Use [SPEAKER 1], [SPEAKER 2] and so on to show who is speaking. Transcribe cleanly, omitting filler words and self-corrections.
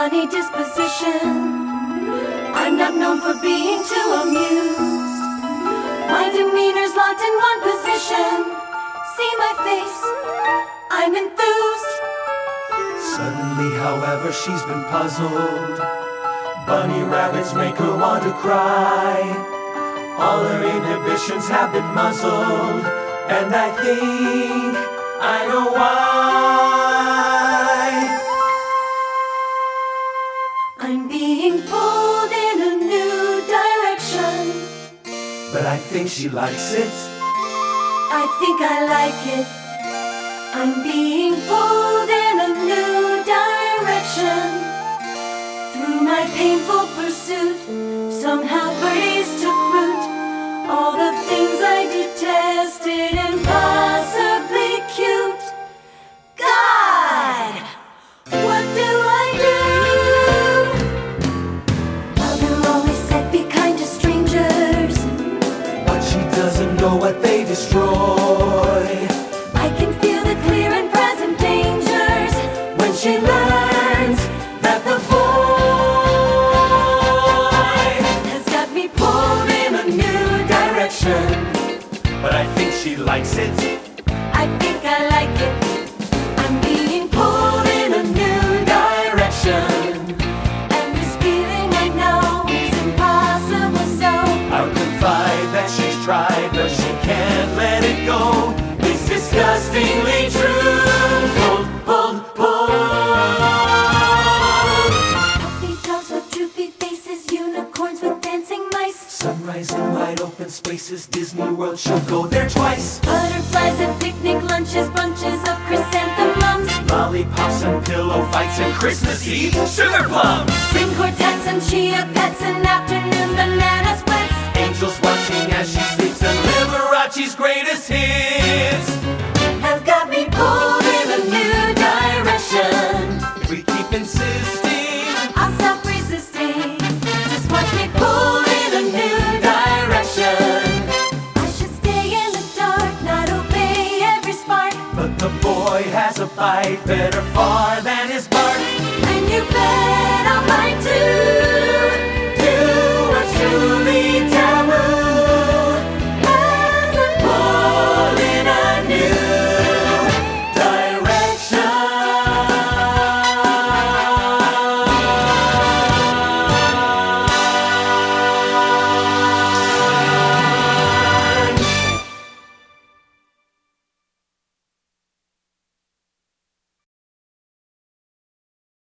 [SPEAKER 1] funny disposition. I'm not known for being too amused. My demeanor's locked in one position. See my face, I'm enthused.
[SPEAKER 2] Suddenly, however, she's been puzzled. Bunny rabbits make her want to cry. All her inhibitions have been muzzled, and I think I know why.
[SPEAKER 1] I'm being pulled in a new direction,
[SPEAKER 2] but I think she likes it.
[SPEAKER 1] I think I like it. I'm being pulled in a new direction. Through my painful pursuit, somehow birdies took root. All the things I detested, impossibly cute. God, what do I do? Mother always said be kind to strangers,
[SPEAKER 2] but she doesn't know what they destroy.
[SPEAKER 1] I can feel the clear and present dangers
[SPEAKER 2] When she learns that the boy
[SPEAKER 1] has got me pulled in a new direction.
[SPEAKER 2] but I think she likes it.
[SPEAKER 1] I think I like it. I'm being pulled in a new direction, and this feeling I know is impossible. So
[SPEAKER 2] I'll confide that she's tried, but she can't let it go. It's disgustingly true. Pulled, pulled, pulled.
[SPEAKER 1] puppy dogs with droopy faces, unicorns with dancing mice,
[SPEAKER 2] Sunrise in wide open spaces, Disney World, she'll go there twice.
[SPEAKER 1] butterflies at picnic lunches, bunches of chrysanthemums,
[SPEAKER 2] Lollipops and pillow fights and Christmas Eve sugar plums.
[SPEAKER 1] string quartets and chia pets and afternoon banana splits.
[SPEAKER 2] Angels watching as she sleeps and Liberace's greatest hits.
[SPEAKER 1] Have got me pulled in a new direction.
[SPEAKER 2] If we keep insisting,
[SPEAKER 1] I'll stop resisting. Just watch me pulled in a new direction. I should stay in the dark, not obey every spark.
[SPEAKER 2] but the boy has a bite better far than his bark.
[SPEAKER 1] And you bet I might too.
[SPEAKER 2] Do what's truly